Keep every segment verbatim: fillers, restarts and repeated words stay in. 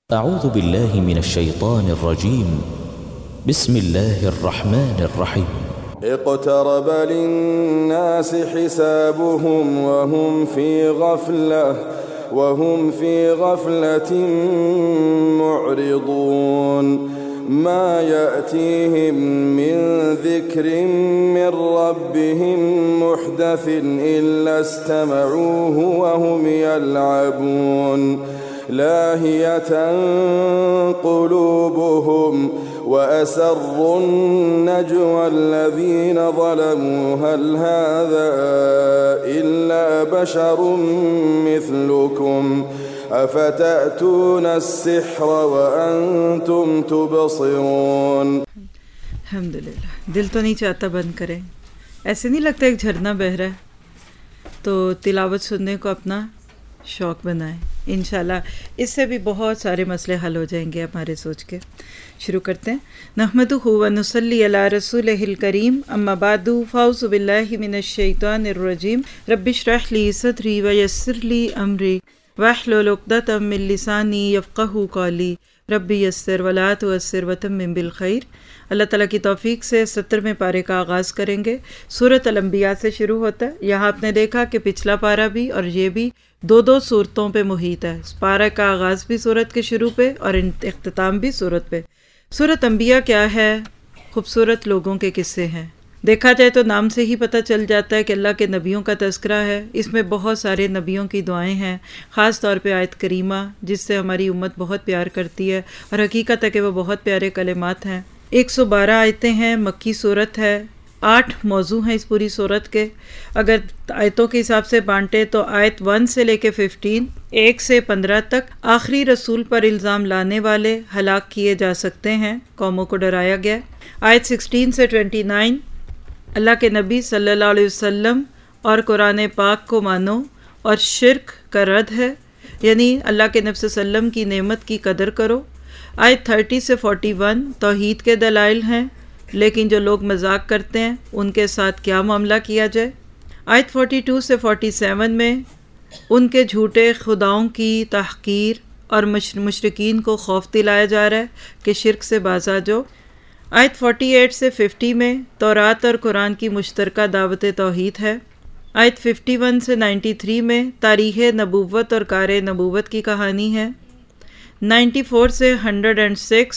أعوذ بالله من الشيطان الرجيم بسم الله الرحمن الرحيم اقترب للناس حسابهم وهم في غفلة وهم في غفلة معرضون ما يأتيهم من ذكر من ربهم محدث إلا استمعوه وهم يلعبون لاهية قلوبهم وأسروا النجوى الذين ظلموا هل هذا إلا بشر مثلكم أفتأتون السحر وأنتم تبصرون. الحمدللہ. دل تو نہیں چاہتا بند کریں، ایسے نہیں لگتا ایک جھرنا بہہ رہا ہے، تو تلاوت سننے کو اپنا شوق بنائیں. انشاءاللہ اس سے بھی بہت سارے مسئلے حل ہو جائیں گے ہمارے سوچ کے. شروع کرتے ہیں. نحمدہ و نصلی علی رسولہ الکریم، اما بعد فاعوذ باللہ من الشیطان الرجیم. رب اشرح لی صدری ویسر لی امری واحلل عقدۃ من لسانی یفقہوا قولی رب یسر ولا تعسر وتمم بالخیر. اللہ تعالیٰ کی توفیق سے سترویں پارے کا آغاز کریں گے. سورۃ الانبیاء سے شروع ہوتا ہے. یہاں آپ نے دیکھا کہ پچھلا پارہ بھی اور یہ بھی دو دو صورتوں پہ محیط ہے. پارہ کا آغاز بھی سورت کے شروع پہ اور اختتام بھی سورت پہ. سورۃ انبیاء کیا ہے؟ خوبصورت لوگوں کے قصے ہیں. دیکھا جائے تو نام سے ہی پتہ چل جاتا ہے کہ اللہ کے نبیوں کا تذکرہ ہے. اس میں بہت سارے نبیوں کی دعائیں ہیں، خاص طور پہ آیت کریمہ جس سے ہماری امت بہت پیار کرتی ہے، اور حقیقت ہے کہ وہ بہت پیارے کلمات ہیں. ایک سو بارہ آیتیں ہیں، مکی صورت ہے. آٹھ موضوع ہیں اس پوری صورت کے. اگر آیتوں کے حساب سے بانٹے تو آیت ون سے لے کے ففٹین، ایک سے پندرہ تک آخری رسول پر الزام لانے والے ہلاک کیے جا سکتے ہیں، قوموں کو ڈرایا گیا. آیت سکسٹین سے ٹوینٹی نائن اللہ کے نبی صلی اللہ علیہ وسلم اور قرآن پاک کو مانو اور شرک کا رد ہے، یعنی اللہ کے نبی صلی اللہ علیہ وسلم کی نعمت کی قدر کرو. آیت تھرٹی سے فورٹی ون توحید کے دلائل ہیں، لیکن جو لوگ مذاق کرتے ہیں ان کے ساتھ کیا معاملہ کیا جائے. آیت فورٹی ٹو سے فورٹی سیون میں ان کے جھوٹے خداؤں کی تحقیر اور مشرکین کو خوف دلایا جا رہا ہے کہ شرک سے باز آ جاؤ. آیت فورٹی ایٹ سے ففٹی میں تورات اور قرآن کی مشترکہ دعوت توحید ہے. آیت ففٹی ون سے نائنٹی تھری میں تاریخ نبوت اور کار نبوت کی کہانی ہے. نائنٹی فور سے ہنڈریڈ اینڈ سکس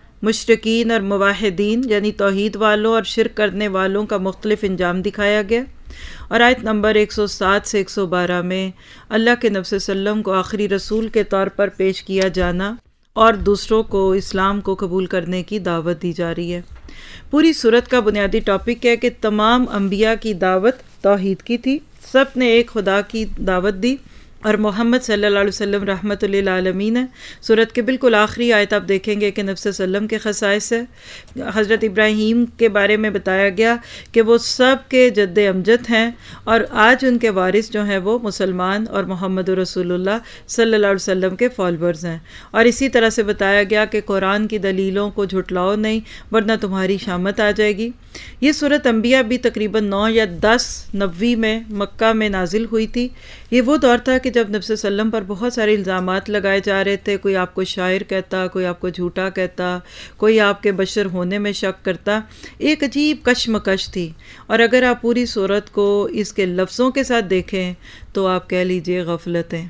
مشرکین اور موحدین یعنی توحید والوں اور شرک کرنے والوں کا مختلف انجام دکھایا گیا. اور آیت نمبر ایک سو سات سے ایک سو بارہ میں اللہ کے نبی صلی اللہ علیہ وسلم کو آخری رسول کے طور پر پیش کیا جانا اور دوسروں کو اسلام کو قبول کرنے کی دعوت دی جا رہی ہے. پوری صورت کا بنیادی ٹاپک ہے کہ تمام انبیاء کی دعوت توحید کی تھی، سب نے ایک خدا کی دعوت دی، اور محمد صلی اللہ علیہ وسلم رحمت للعالمین ہے. صورت کے بالکل آخری آیت آپ دیکھیں گے کہ نبی صلی اللہ علیہ وسلم کے خصائص ہے. حضرت ابراہیم کے بارے میں بتایا گیا کہ وہ سب کے جد امجد ہیں، اور آج ان کے وارث جو ہیں وہ مسلمان اور محمد رسول اللہ صلی اللہ علیہ وسلم کے فالورز ہیں. اور اسی طرح سے بتایا گیا کہ قرآن کی دلیلوں کو جھٹلاؤ نہیں ورنہ تمہاری شامت آ جائے گی. یہ سورۃ انبیاء بھی تقریباً نو یا دس نوی میں مکہ میں نازل ہوئی تھی. یہ وہ دور تھا کہ جب نبی صلی اللہ علیہ وسلم پر بہت سارے الزامات لگائے جا رہے تھے. کوئی آپ کو شاعر کہتا، کوئی آپ کو جھوٹا کہتا، کوئی آپ کے بشر ہونے میں شک کرتا. ایک عجیب کشمکش تھی. اور اگر آپ پوری صورت کو اس کے لفظوں کے ساتھ دیکھیں تو آپ کہہ لیجئے غفلتیں.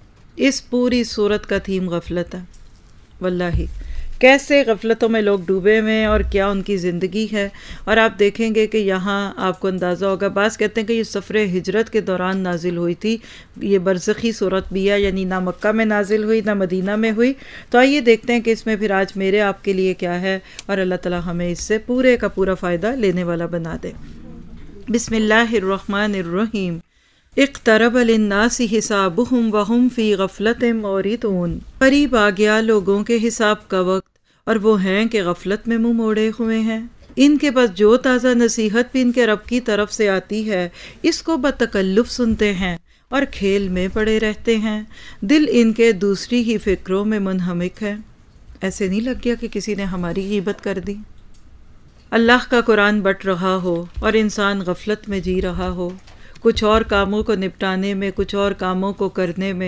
اس پوری صورت کا تھیم غفلت ہے. واللہ کیسے غفلتوں میں لوگ ڈوبے ہوئے ہیں اور کیا ان کی زندگی ہے. اور آپ دیکھیں گے کہ یہاں آپ کو اندازہ ہوگا، بعض کہتے ہیں کہ یہ سفر ہجرت کے دوران نازل ہوئی تھی. یہ برزخی صورت بھی ہے، یعنی نہ مکہ میں نازل ہوئی نہ مدینہ میں ہوئی. تو آئیے دیکھتے ہیں کہ اس میں پھر آج میرے آپ کے لیے کیا ہے، اور اللہ تعالیٰ ہمیں اس سے پورے کا پورا فائدہ لینے والا بنا دے. بسم اللہ الرحمن الرحیم. اقترب للناس حسابهم وهم فی غفلت معرضون. قریب آ گیا لوگوں کے حساب کا وقت اور وہ ہیں کہ غفلت میں منہ موڑے ہوئے ہیں. ان کے پاس جو تازہ نصیحت بھی ان کے رب کی طرف سے آتی ہے اس کو بتکلف سنتے ہیں اور کھیل میں پڑے رہتے ہیں. دل ان کے دوسری ہی فکروں میں منہمک ہے. ایسے نہیں لگ گیا کہ کسی نے ہماری غیبت کر دی؟ اللہ کا قرآن بٹ رہا ہو اور انسان غفلت میں جی رہا ہو، کچھ اور کاموں کو نپٹانے میں، کچھ اور کاموں کو کرنے میں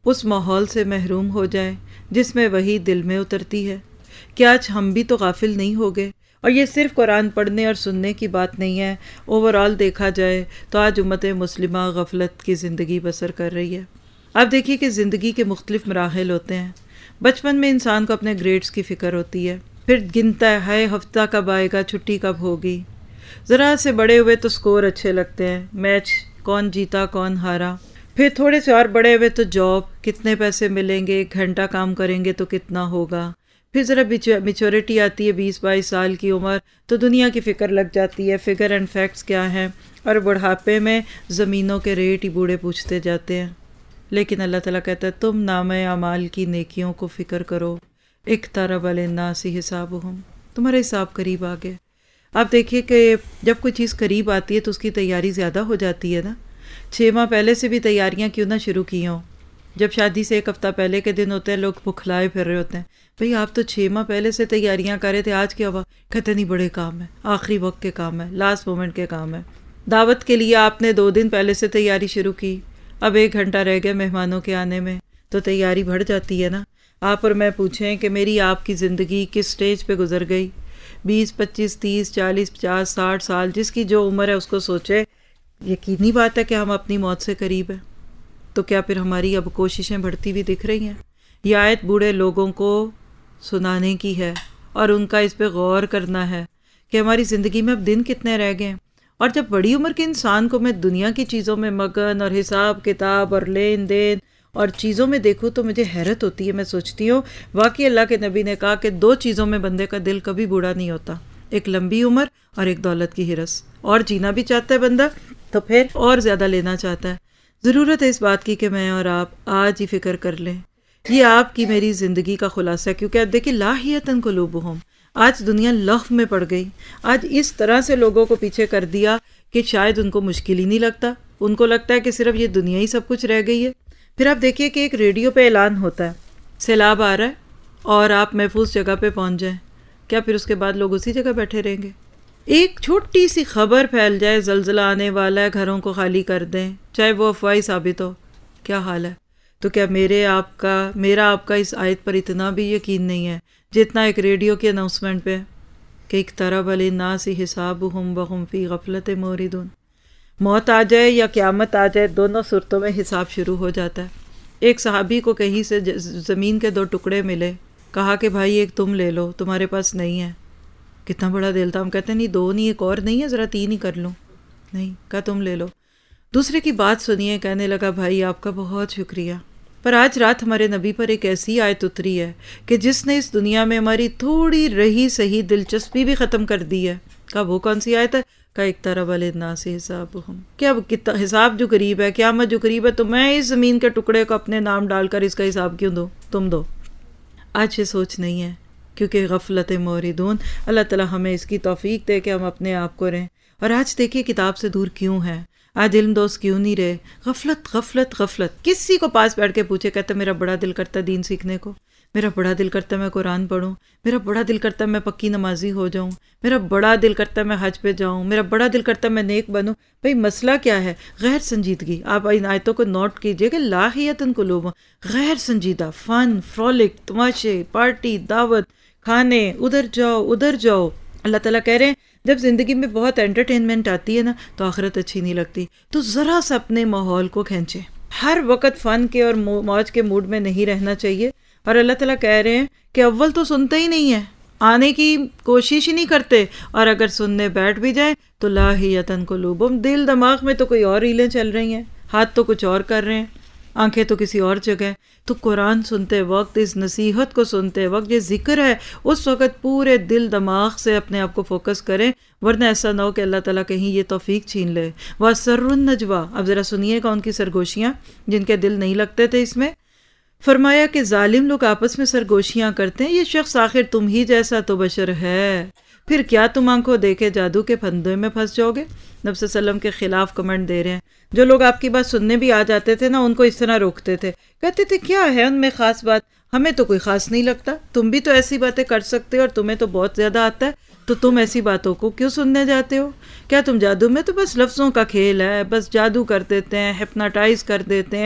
اس ماحول سے محروم ہو جائیں جس میں وہی دل میں اترتی ہے؟ کیا آج ہم بھی تو غافل نہیں ہو گئے؟ اور یہ صرف قرآن پڑھنے اور سننے کی بات نہیں ہے، اوور آل دیکھا جائے تو آج امت مسلمہ غفلت کی زندگی بسر کر رہی ہے۔ آپ دیکھیے کہ زندگی کے مختلف مراحل ہوتے ہیں۔ بچپن میں انسان کو اپنے گریڈز کی فکر ہوتی ہے، پھر گنتا ہے ہائے ہفتہ کب آئے گا، چھٹی کب ہوگی۔ ذرا سے بڑے ہوئے تو سکور اچھے لگتے ہیں، میچ کون جیتا کون ہارا۔ پھر تھوڑے سے اور بڑے ہوئے تو جاب، کتنے پیسے ملیں گے، ایک گھنٹہ کام کریں گے تو کتنا ہوگا۔ پھر ذرا میچورٹی آتی ہے، بیس بائیس سال کی عمر، تو دنیا کی فکر لگ جاتی ہے، فگر اینڈ فیکٹس کیا ہیں، اور بڑھاپے میں زمینوں کے ریٹ ہی بوڑھے پوچھتے جاتے ہیں۔ لیکن اللہ تعالیٰ کہتا ہے تم نام اعمال کی نیکیوں کو فکر کرو، اقترب للناس حسابہم، تمہارا حساب قریب آ گیا۔ آپ دیکھیے کہ جب کوئی چیز قریب آتی ہے تو اس کی تیاری زیادہ ہو جاتی ہے نا۔ چھ ماہ پہلے سے بھی تیاریاں کیوں نہ شروع کی ہوں؟ جب شادی سے ایک ہفتہ پہلے کے دن ہوتے ہیں لوگ بھکھلائے پھر رہے ہوتے ہیں، بھئی آپ تو چھ ماہ پہلے سے تیاریاں کر رہے تھے، آج کیا ہوا؟ کہتے نہیں بڑے کام ہے، آخری وقت کے کام ہے، لاسٹ مومنٹ کے کام ہے۔ دعوت کے لیے آپ نے دو دن پہلے سے تیاری شروع کی، اب ایک گھنٹہ رہ گیا مہمانوں کے آنے میں، تو تیاری بڑھ جاتی ہے نا۔ آپ اور میں پوچھیں کہ میری آپ کی زندگی کس سٹیج پہ گزر گئی؟ بیس پچیس تیس چالیس پچاس ساٹھ سال، جس کی جو عمر ہے اس کو سوچے۔ یقینی بات ہے کہ ہم اپنی موت سے قریب ہیں، تو کیا پھر ہماری اب کوششیں بڑھتی ہوئی دکھ رہی ہیں؟ یہ آیت بوڑھے لوگوں کو سنانے کی ہے اور ان کا اس پہ غور کرنا ہے کہ ہماری زندگی میں اب دن کتنے رہ گئے ہیں۔ اور جب بڑی عمر کے انسان کو میں دنیا کی چیزوں میں مگن اور حساب کتاب اور لین دین اور چیزوں میں دیکھوں تو مجھے حیرت ہوتی ہے۔ میں سوچتی ہوں واقعی اللہ کے نبی نے کہا کہ دو چیزوں میں بندے کا دل کبھی بوڑھا نہیں ہوتا، ایک لمبی عمر اور ایک دولت کی ہرس۔ اور جینا بھی چاہتا ہے بندہ تو پھر اور زیادہ لینا چاہتا ہے۔ ضرورت ہے اس بات کی کہ میں اور آپ آج ہی فکر کر لیں۔ یہ آپ کی میری زندگی کا خلاصہ ہے، کیونکہ آپ دیکھیں لاہیتن قلوبہم، آج دنیا لغو میں پڑ گئی۔ آج اس طرح سے لوگوں کو پیچھے کر دیا کہ شاید ان کو مشکل ہی نہیں لگتا، ان کو لگتا ہے کہ صرف یہ دنیا ہی سب کچھ رہ گئی ہے۔ پھر آپ دیکھیے کہ ایک ریڈیو پہ اعلان ہوتا ہے سیلاب آ رہا ہے اور آپ محفوظ جگہ پہ پہنچ جائیں، کیا پھر اس کے بعد لوگ اسی جگہ بیٹھے رہیں گے؟ ایک چھوٹی سی خبر پھیل جائے زلزلہ آنے والا ہے، گھروں کو خالی کر دیں، چاہے وہ افواہی ثابت ہو، کیا حال ہے؟ تو کیا میرے آپ کا میرا آپ کا اس آیت پر اتنا بھی یقین نہیں ہے جتنا ایک ریڈیو کی اناؤنسمنٹ پہ کہ اقترب للناس حسابہم وہم فی غفلۃ معرضون؟ موت آ جائے یا قیامت آ جائے، دونوں صورتوں میں حساب شروع ہو جاتا ہے۔ ایک صحابی کو کہیں سے زمین کے دو ٹکڑے ملے، کہا کہ بھائی ایک تم لے لو، تمہارے پاس نہیں ہے۔ کتنا بڑا دل تھا، ہم کہتے ہیں نہیں دو نہیں، ایک اور نہیں ہے، ذرا تین ہی کر لوں، نہیں کہا تم لے لو۔ دوسرے کی بات سنیے، کہنے لگا بھائی آپ کا بہت شکریہ، پر آج رات ہمارے نبی پر ایک ایسی آیت اتری ہے کہ جس نے اس دنیا میں ہماری تھوڑی رہی صحیح دلچسپی بھی ختم کر دی ہے۔ کہا وہ کون سی آیت ہے؟ کہا اقترب للناس حسابہم، کیا حساب جو قریب ہے، قیامت جو قریب ہے، تو میں اس زمین کے ٹکڑے کو اپنے نام ڈال کر اس کا حساب کیوں دوں؟ تم دو۔ آج یہ سوچ نہیں ہے، کیونکہ غفلت موردون۔ اللہ تعالیٰ ہمیں اس کی توفیق دے کہ ہم اپنے آپ کو رہیں۔ اور آج دیکھیے کتاب سے دور کیوں ہے، آج علم دوست کیوں نہیں رہے؟ غفلت غفلت غفلت۔ کسی کو پاس بیٹھ کے پوچھے، کہتا میرا بڑا دل کرتا ہے دین سیکھنے کو، میرا بڑا دل کرتا ہے میں قرآن پڑھوں، میرا بڑا دل کرتا ہے میں پکی نمازی ہو جاؤں، میرا بڑا دل کرتا ہے میں حج پہ جاؤں، میرا بڑا دل کرتا ہے میں نیک بنوں۔ بھئی مسئلہ کیا ہے؟ غیر سنجیدگی۔ آپ ان آیتوں کو نوٹ کیجئے کہ لاہیتن قلوب، غیر سنجیدہ، فن، فرولک، تماشے، پارٹی، دعوت، کھانے، ادھر جاؤ ادھر جاؤ۔ اللہ تعالیٰ کہہ رہے ہیں جب زندگی میں بہت انٹرٹینمنٹ آتی ہے نا تو آخرت اچھی نہیں لگتی، تو ذرا سا اپنے ماحول کو کھینچے۔ ہر وقت فن کے اور موج کے موڈ میں نہیں رہنا چاہیے۔ اور اللہ تعالیٰ کہہ رہے ہیں کہ اول تو سنتے ہی نہیں ہیں، آنے کی کوشش ہی نہیں کرتے، اور اگر سننے بیٹھ بھی جائیں تو لاہیتن قلوبہم، دل دماغ میں تو کوئی اور ریلیں چل رہی ہیں، ہاتھ تو کچھ اور کر رہے ہیں، آنکھیں تو کسی اور جگہ۔ تو قرآن سنتے وقت، اس نصیحت کو سنتے وقت، یہ ذکر ہے، اس وقت پورے دل دماغ سے اپنے آپ کو فوکس کریں، ورنہ ایسا نہ ہو کہ اللہ تعالیٰ کہیں یہ توفیق چھین لے۔ وَأَسَرُّ النَّجْوَىٰ، اب ذرا سنیے گا ان کی سرگوشیاں جن کے دل نہیں لگتے تھے اس میں۔ فرمایا کہ ظالم لوگ آپس میں سرگوشیاں کرتے ہیں، یہ شخص آخر تم ہی جیسا تو بشر ہے، پھر کیا تم آنکھوں دیکھے جادو کے پھندے میں پھنس جاؤ گے؟ نبی صلی اللہ علیہ وسلم کے خلاف کمنٹ دے رہے ہیں۔ جو لوگ آپ کی بات سننے بھی آ جاتے تھے نا، ان کو اس طرح روکتے تھے، کہتے تھے کیا ہے ان میں خاص بات، ہمیں تو کوئی خاص نہیں لگتا، تم بھی تو ایسی باتیں کر سکتے ہو اور تمہیں تو بہت زیادہ آتا ہے، تو تم ایسی باتوں کو کیوں سننے جاتے ہو؟ کیا تم جادو میں تو بس لفظوں کا کھیل ہے، بس جادو کر دیتے ہیں، ہپناٹائز کر دیتے ہیں،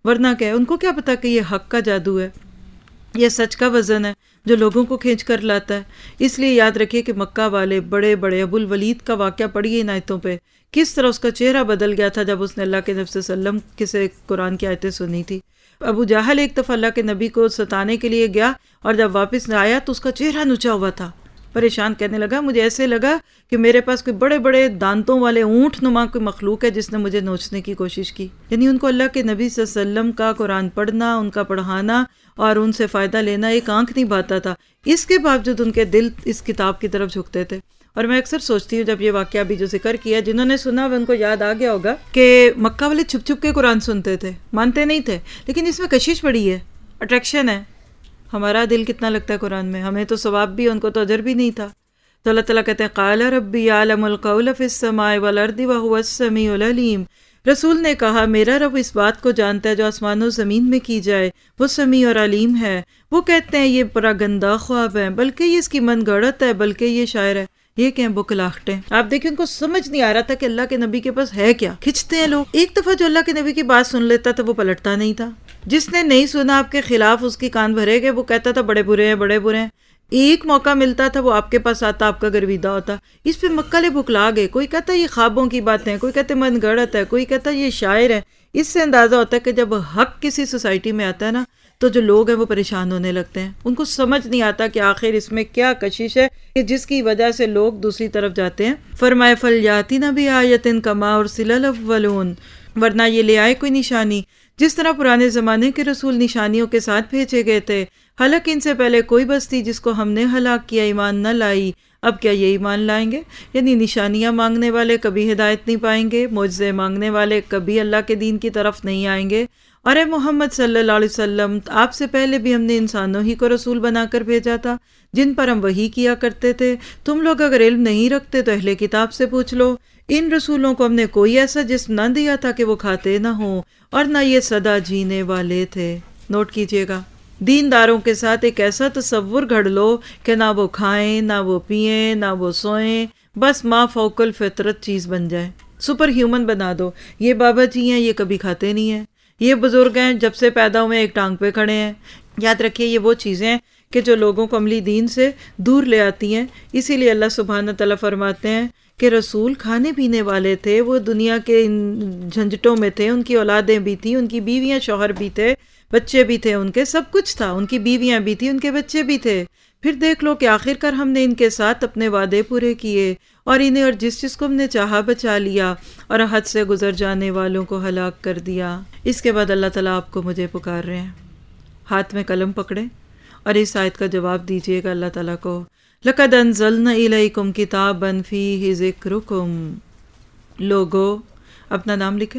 ورنہ کیا ہے، ان کو کیا پتا کہ یہ حق کا جادو ہے، یہ سچ کا وزن ہے جو لوگوں کو کھینچ کر لاتا ہے۔ اس لیے یاد رکھیے کہ مکہ والے بڑے بڑے ابو الولید کا واقعہ پڑھیے ان آیتوں پہ، کس طرح اس کا چہرہ بدل گیا تھا جب اس نے اللہ کے نبی صلی اللہ علیہ وسلم کسے قرآن کی آیتیں سنی تھی۔ ابو جہل ایک دفعہ اللہ کے نبی کو ستانے کے لیے گیا اور جب واپس آیا تو اس کا چہرہ نچا ہوا تھا، پریشان کہنے لگا مجھے ایسے لگا کہ میرے پاس کوئی بڑے بڑے دانتوں والے اونٹ نما کوئی مخلوق ہے جس نے مجھے نوچنے کی کوشش کی۔ یعنی ان کو اللہ کے نبی صلی اللہ علیہ وسلم کا قرآن پڑھنا، ان کا پڑھانا اور ان سے فائدہ لینا ایک آنکھ نہیں بھاتا تھا، اس کے باوجود ان کے دل اس کتاب کی طرف جھکتے تھے۔ اور میں اکثر سوچتی ہوں جب یہ واقعہ بھی جو ذکر کیا، جنہوں نے سنا وہ ان کو یاد آ گیا ہوگا کہ مکہ والے چھپ چھپ کے قرآن سنتے تھے، مانتے نہیں تھے، لیکن اس میں کشش بڑی ہے، اٹریکشن ہے۔ ہمارا دل کتنا لگتا ہے قرآن میں، ہمیں تو ثواب بھی، ان کو تو اجر بھی نہیں تھا۔ تو اللہ تعالیٰ کہتے ہیں قال ربی یعلم القول فی السماء والارض وهو السمیع العلیم، رسول نے کہا میرا رب اس بات کو جانتا ہے جو آسمان و زمین میں کی جائے، وہ سمیع اور علیم ہے۔ وہ کہتے ہیں یہ بڑا گندا خواب ہے، بلکہ یہ اس کی من گھڑت ہے، بلکہ یہ شاعر ہے، یہ کہ بکلاہٹیں۔ آپ دیکھیں ان کو سمجھ نہیں آ رہا تھا کہ اللہ کے نبی کے پاس ہے کیا، کھنچتے ہیں لوگ۔ ایک دفعہ جو اللہ کے نبی کی بات سن لیتا تھا وہ پلٹتا نہیں تھا، جس نے نہیں سنا آپ کے خلاف اس کی کان بھرے گئے، وہ کہتا تھا بڑے برے ہیں بڑے برے ہیں۔ ایک موقع ملتا تھا وہ آپ کے پاس آتا، آپ کا گرویدہ ہوتا۔ اس پہ مکہ لے بکلا گئے، کوئی کہتا یہ خوابوں کی باتیں، کوئی کہتے من گھڑت ہے، کوئی کہتا یہ شاعر ہے۔ اس سے اندازہ ہوتا ہے کہ جب حق کسی سوسائٹی میں آتا ہے نا تو جو لوگ ہیں وہ پریشان ہونے لگتے ہیں، ان کو سمجھ نہیں آتا کہ آخر اس میں کیا کشش ہے کہ جس کی وجہ سے لوگ دوسری طرف جاتے ہیں۔ فرمائے فلیاتنا بآیۃ کما ارسل الاولون، ورنہ یہ لے آئے کوئی نشانی جس طرح پرانے زمانے کے رسول نشانیوں کے ساتھ بھیجے گئے تھے۔ حالانکہ ان سے پہلے کوئی بستی جس کو ہم نے ہلاک کیا ایمان نہ لائی، اب کیا یہ ایمان لائیں گے؟ یعنی نشانیاں مانگنے والے کبھی ہدایت نہیں پائیں گے، معجزے مانگنے والے کبھی اللہ کے دین کی طرف نہیں آئیں گے۔ اور اے محمد صلی اللہ علیہ وسلم، آپ سے پہلے بھی ہم نے انسانوں ہی کو رسول بنا کر بھیجا تھا جن پر ہم وحی کیا کرتے تھے۔ تم لوگ اگر علم نہیں رکھتے تو اہل کتاب سے پوچھ لو، ان رسولوں کو ہم نے کوئی ایسا جسم نہ دیا تھا کہ وہ کھاتے نہ ہوں، اور نہ یہ سدا جینے والے تھے۔ نوٹ کیجئے گا، دینداروں کے ساتھ ایک ایسا تصور گھڑ لو کہ نہ وہ کھائیں نہ وہ پئیں نہ وہ سوئیں، بس ما فوق الفطرت چیز بن جائے، سپر ہیومن بنا دو۔ یہ بابا جی ہیں، یہ کبھی کھاتے نہیں ہیں، یہ بزرگ ہیں جب سے پیدا ہوئے ایک ٹانگ پہ کھڑے ہیں۔ یاد رکھیے یہ وہ چیزیں ہیں کہ جو لوگوں کو عملی دین سے دور لے آتی ہیں۔ اسی لیے اللہ سبحانہ تعالیٰ فرماتے ہیں کہ رسول کھانے پینے والے تھے، وہ دنیا کے جھنجٹوں میں تھے، ان کی اولادیں بھی تھیں، ان کی بیویاں شوہر بھی تھے، بچے بھی تھے، ان کے سب کچھ تھا، ان کی بیویاں بھی تھیں، ان کے بچے بھی تھے۔ پھر دیکھ لو کہ آخر کار ہم نے ان کے ساتھ اپنے وعدے پورے کیے اور انہیں اور جس چیز کو ہم نے چاہا بچا لیا، اور حد سے گزر جانے والوں کو ہلاک کر دیا۔ اس کے بعد اللہ تعالیٰ آپ کو مجھے پکار رہے ہیں، ہاتھ میں قلم پکڑیں اور اس آیت کا جواب دیجیے گا اللہ تعالیٰ کو۔ لَقَدْ أَنزَلْنَا إِلَيْكُمْ كِتَابًا فِيهِ ذِكْرُكُمْ، لوگو اپنا نام لکھیں،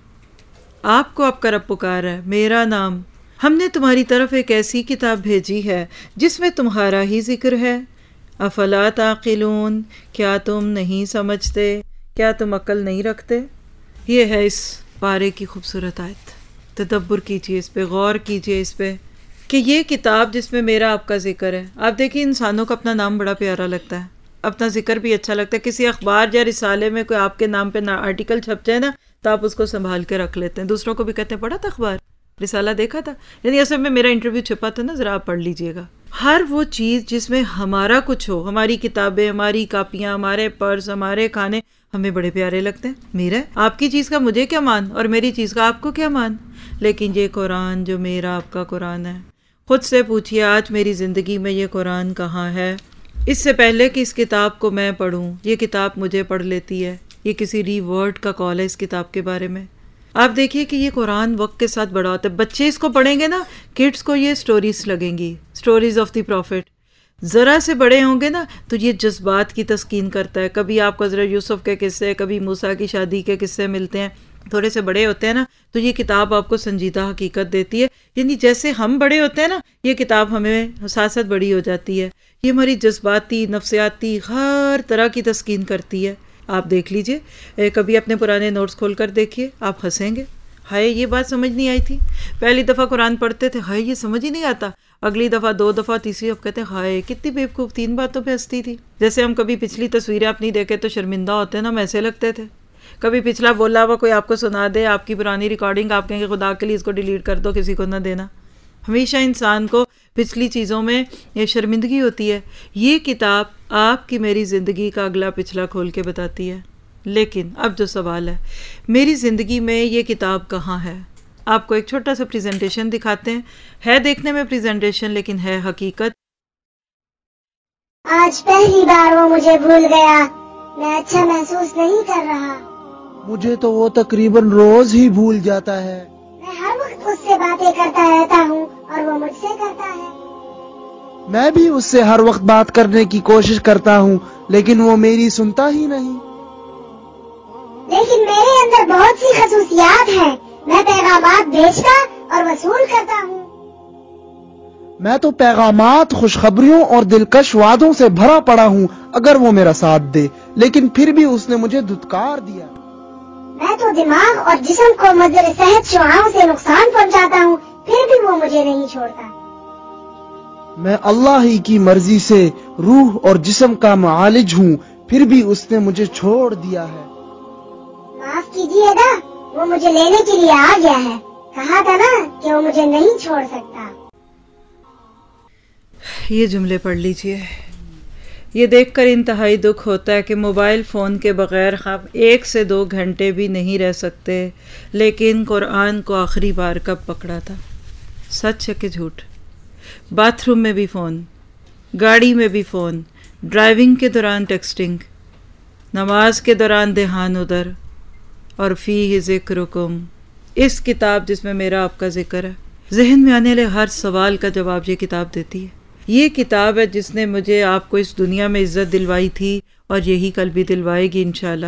آپ کو آپ کا رب پکار ہے، میرا نام۔ ہم نے تمہاری طرف ایک ایسی کتاب بھیجی ہے جس میں تمہارا ہی ذکر ہے۔ افلا تعقلون، کیا تم نہیں سمجھتے، کیا تم عقل نہیں رکھتے؟ یہ ہے اس پارے کی خوبصورت آیت، تدبر کیجئے اس پہ، غور کیجئے اس پہ کہ یہ کتاب جس میں میرا آپ کا ذکر ہے۔ آپ دیکھیں انسانوں کو اپنا نام بڑا پیارا لگتا ہے، اپنا ذکر بھی اچھا لگتا ہے۔ کسی اخبار یا رسالے میں کوئی آپ کے نام پہ آرٹیکل چھپ جائے نا تو آپ اس کو سنبھال کے رکھ لیتے ہیں، دوسروں کو بھی کہتے ہیں پڑھا تھا اخبار، رسالہ دیکھا تھا، یعنی اصل میں میرا انٹرویو چھپا تھا نا، ذرا آپ پڑھ لیجئے گا۔ ہر وہ چیز جس میں ہمارا کچھ ہو، ہماری کتابیں، ہماری کاپیاں، ہمارے پرس، ہمارے کھانے ہمیں بڑے پیارے لگتے ہیں۔ میرا آپ کی چیز کا مجھے کیا مان، اور میری چیز کا آپ کو کیا مان؟ لیکن یہ قرآن جو میرا آپ کا قرآن ہے، خود سے پوچھئے آج میری زندگی میں یہ قرآن کہاں ہے؟ اس سے پہلے کہ اس کتاب کو میں پڑھوں، یہ کتاب مجھے پڑھ لیتی ہے۔ یہ کسی ری ورڈ کا کال ہے اس کتاب کے بارے میں۔ آپ دیکھیے کہ یہ قرآن وقت کے ساتھ بڑا ہوتا ہے۔ بچے اس کو پڑھیں گے نا، کڈس کو یہ سٹوریز لگیں گی، سٹوریز آف دی پروفٹ۔ ذرا سے بڑے ہوں گے نا تو یہ جذبات کی تسکین کرتا ہے۔ کبھی آپ کو حضرت یوسف کے قصے، کبھی موسیٰ کی شادی کے قصے ملتے ہیں۔ تھوڑے سے بڑے ہوتے ہیں نا تو یہ کتاب آپ کو سنجیدہ حقیقت دیتی ہے، یعنی جیسے ہم بڑے ہوتے ہیں نا یہ کتاب ہمیں ساتھ ساتھ بڑی ہو جاتی ہے۔ یہ ہماری جذباتی، نفسیاتی، ہر طرح کی تسکین کرتی ہے۔ آپ دیکھ لیجئے، کبھی اپنے پرانے نوٹس کھول کر دیکھیے، آپ ہنسیں گے، ہائے یہ بات سمجھ نہیں آئی تھی۔ پہلی دفعہ قرآن پڑھتے تھے، ہائے یہ سمجھ ہی نہیں آتا۔ اگلی دفعہ، دو دفعہ، تیسری اب کہتے ہیں ہائے کتنی بیوقوف، تین باتوں پہ ہنستی تھی۔ جیسے ہم کبھی پچھلی تصویریں اپنی دیکھے تو شرمندہ ہوتے ہیں نا، ہم ایسے لگتے تھے۔ کبھی پچھلا بولا ہوا کوئی آپ کو سنا دے، آپ کی پرانی ریکارڈنگ، آپ کہیں کہ خدا کے لیے اس کو ڈیلیٹ کر دو، کسی کو نہ دینا. ہمیشہ انسان کو پچھلی چیزوں میں یہ شرمندگی ہوتی ہے. یہ کتاب آپ کی میری زندگی کا اگلا پچھلا کھول کے بتاتی ہے. لیکن اب جو سوال ہے، میری زندگی میں یہ کتاب کہاں ہے؟ آپ کو ایک چھوٹا سا پریزنٹیشن دکھاتے ہیں. ہے دیکھنے میں پریزنٹیشن لیکن ہے حقیقت. آج پہلی بار وہ مجھے بھول گیا، میں اچھا محسوس نہیں کر رہا. مجھے تو وہ تقریباً روز ہی بھول جاتا ہے. میں ہر وقت اس سے باتیں کرتا رہتا ہوں اور وہ مجھ سے کرتا ہے. میں بھی اس سے ہر وقت بات کرنے کی کوشش کرتا ہوں لیکن وہ میری سنتا ہی نہیں. لیکن میرے اندر بہت سی خصوصیات ہیں. میں پیغامات بھیجتا اور وصول کرتا ہوں. میں تو پیغامات، خوشخبریوں اور دلکش وعدوں سے بھرا پڑا ہوں اگر وہ میرا ساتھ دے، لیکن پھر بھی اس نے مجھے دھتکار دیا. میں تو دماغ اور جسم کو مضر صحت شعاعوں سے نقصان پہنچاتا ہوں، پھر بھی وہ مجھے نہیں چھوڑتا. میں اللہ ہی کی مرضی سے روح اور جسم کا معالج ہوں، پھر بھی اس نے مجھے چھوڑ دیا ہے. معاف کیجیے گا، وہ مجھے لینے کے لیے آ گیا ہے. کہا تھا نا کہ وہ مجھے نہیں چھوڑ سکتا. یہ جملے پڑھ لیجئے. یہ دیکھ کر انتہائی دکھ ہوتا ہے کہ موبائل فون کے بغیر ہم ایک سے دو گھنٹے بھی نہیں رہ سکتے، لیکن قرآن کو آخری بار کب پکڑا تھا؟ سچ ہے کہ جھوٹ؟ باتھ روم میں بھی فون، گاڑی میں بھی فون، ڈرائیونگ کے دوران ٹیکسٹنگ، نماز کے دوران دھیان ادھر، اور فیہ ذکرکم، اس کتاب جس میں میرا آپ کا ذکر ہے. ذہن میں آنے والے ہر سوال کا جواب یہ کتاب دیتی ہے. یہ کتاب ہے جس نے مجھے آپ کو اس دنیا میں عزت دلوائی تھی اور یہی کل بھی دلوائے گی انشاءاللہ.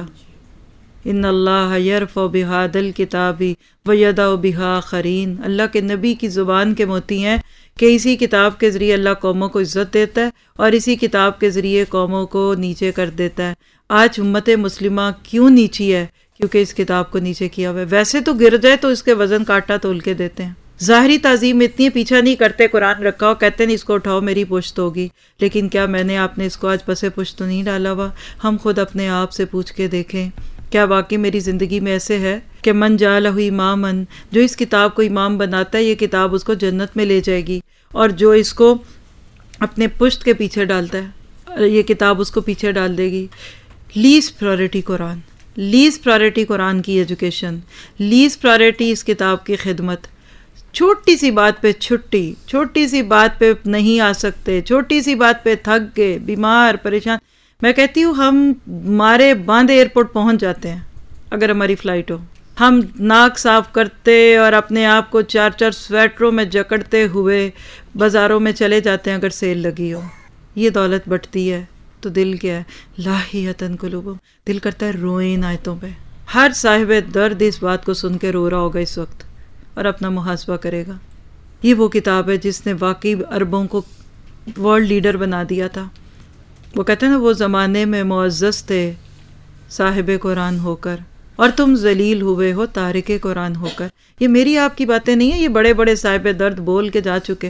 ان اللہ یرفع بہذا الکتاب ویضع بہ آخرین. اللہ کے نبی کی زبان کے موتی ہیں کہ اسی کتاب کے ذریعے اللہ قوموں کو عزت دیتا ہے اور اسی کتاب کے ذریعے قوموں کو نیچے کر دیتا ہے. آج امت مسلمہ کیوں نیچی ہے؟ کیونکہ اس کتاب کو نیچے کیا ہوا ہے. ویسے تو گر جائے تو اس کے وزن کاٹا تول کے دیتے ہیں. ظاہری تعظیم اتنی پیچھا نہیں کرتے، قرآن رکھا ہو کہتے ہیں اس کو اٹھاؤ میری پشت ہوگی. لیکن کیا میں نے آپ نے اس کو آج پسے پشت تو نہیں ڈالا ہوا؟ ہم خود اپنے آپ سے پوچھ کے دیکھیں، کیا واقعی میری زندگی میں ایسے ہے کہ من جعلہ اماماً، جو اس کتاب کو امام بناتا ہے یہ کتاب اس کو جنت میں لے جائے گی، اور جو اس کو اپنے پشت کے پیچھے ڈالتا ہے یہ کتاب اس کو پیچھے ڈال دے گی. لیسٹ پرائرٹی قرآن، لیسٹ پرائرٹی قرآن کی ایجوکیشن، لیسٹ پرائرٹی اس کتاب کی خدمت. چھوٹی سی بات پہ چھٹی، چھوٹی سی بات پہ نہیں آ سکتے، چھوٹی سی بات پہ تھک گئے، بیمار، پریشان. میں کہتی ہوں ہم مارے باندھے ایئرپورٹ پہنچ جاتے ہیں اگر ہماری فلائٹ ہو. ہم ناک صاف کرتے اور اپنے آپ کو چار چار سویٹروں میں جکڑتے ہوئے بازاروں میں چلے جاتے ہیں اگر سیل لگی ہو. یہ دولت بٹتی ہے تو دل کیا ہے؟ لاہیۃ قلوبہم، دل کرتا ہے روئیں ان آیتوں پہ. ہر صاحب درد اس بات کو سن کے رو رہا ہوگا اس وقت اور اپنا محاسبہ کرے گا. یہ وہ کتاب ہے جس نے واقعی عربوں کو ورلڈ لیڈر بنا دیا تھا. وہ کہتے ہیں نا وہ زمانے میں معزز تھے صاحب قرآن ہو کر، اور تم ذلیل ہوئے ہو تارک قرآن ہو کر. یہ میری آپ کی باتیں نہیں ہیں، یہ بڑے بڑے صاحب درد بول کے جا چکے.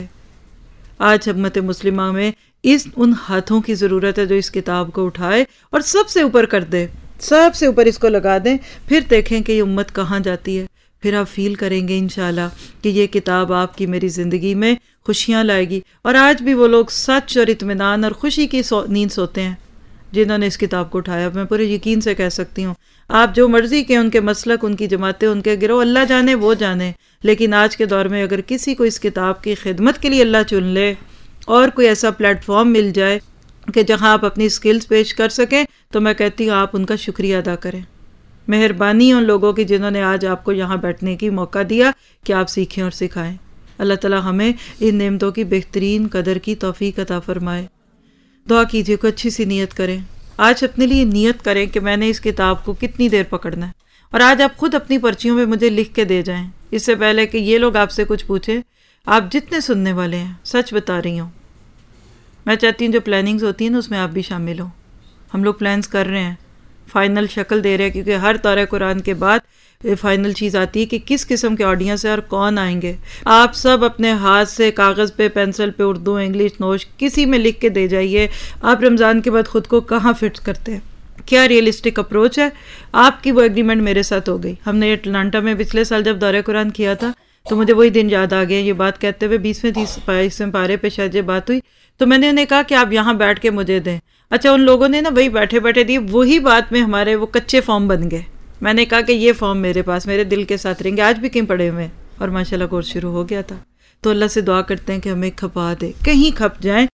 آج امت مسلمہ میں اس ان ہاتھوں کی ضرورت ہے جو اس کتاب کو اٹھائے اور سب سے اوپر کر دے، سب سے اوپر اس کو لگا دیں. پھر دیکھیں کہ یہ امت کہاں جاتی ہے. پھر آپ فیل کریں گے انشاءاللہ کہ یہ کتاب آپ کی میری زندگی میں خوشیاں لائے گی. اور آج بھی وہ لوگ سچ اور اطمینان اور خوشی کی سو نیند سوتے ہیں جنہوں نے اس کتاب کو اٹھایا. میں پورے یقین سے کہہ سکتی ہوں آپ جو مرضی کے ان کے مسلک، ان کی جماعتیں، ان کے گروہ، اللہ جانے وہ جانے، لیکن آج کے دور میں اگر کسی کو اس کتاب کی خدمت کے لیے اللہ چن لے اور کوئی ایسا پلیٹ فارم مل جائے کہ جہاں آپ اپنی سکلز پیش کر سکیں، تو میں کہتی ہوں آپ ان کا شکریہ ادا کریں. مہربانی ان لوگوں کی جنہوں نے آج آپ کو یہاں بیٹھنے کی موقع دیا کہ آپ سیکھیں اور سکھائیں. اللہ تعالی ہمیں ان نعمتوں کی بہترین قدر کی توفیق عطا فرمائے. دعا کیجیے کو اچھی سی نیت کریں. آج اپنے لیے نیت کریں کہ میں نے اس کتاب کو کتنی دیر پکڑنا ہے، اور آج آپ خود اپنی پرچیوں میں مجھے لکھ کے دے جائیں اس سے پہلے کہ یہ لوگ آپ سے کچھ پوچھیں. آپ جتنے سننے والے ہیں سچ بتا رہی ہوں، میں چاہتی ہوں جو پلاننگز ہوتی ہیں نا اس میں آپ بھی شامل ہوں. ہم لوگ پلانز کر رہے ہیں، فائنل شکل دے رہے ہیں، کیونکہ ہر دورہ قرآن کے بعد فائنل چیز آتی ہے کہ کس قسم کے آڈینس ہے اور کون آئیں گے. آپ سب اپنے ہاتھ سے کاغذ پہ، پینسل پہ، اردو، انگلش نوٹ کسی میں لکھ کے دے جائیے آپ رمضان کے بعد خود کو کہاں فٹ کرتے ہیں. کیا ریئلسٹک اپروچ ہے آپ کی. وہ ایگریمنٹ میرے ساتھ ہو گئی. ہم نے اٹلانٹا میں پچھلے سال جب دورہ قرآن کیا تھا تو مجھے وہی دن یاد آ گئے یہ بات کہتے ہوئے. بیسویں تیس بائیسویں پارے پہ شاید یہ بات ہوئی تو میں نے انہیں کہا کہ آپ یہاں بیٹھ کے مجھے دیں. اچھا ان لوگوں نے نا وہی بیٹھے بیٹھے دی. وہی بات میں ہمارے وہ کچے فارم بن گئے. میں نے کہا کہ یہ فارم میرے پاس میرے دل کے ساتھ رہیں گے, آج بھی کہیں پڑے ہوئے, اور ماشاء اللہ کورس شروع ہو گیا تھا. تو اللہ سے دعا کرتے ہیں کہ ہمیں کھپا دے, کہیں کھپ جائیں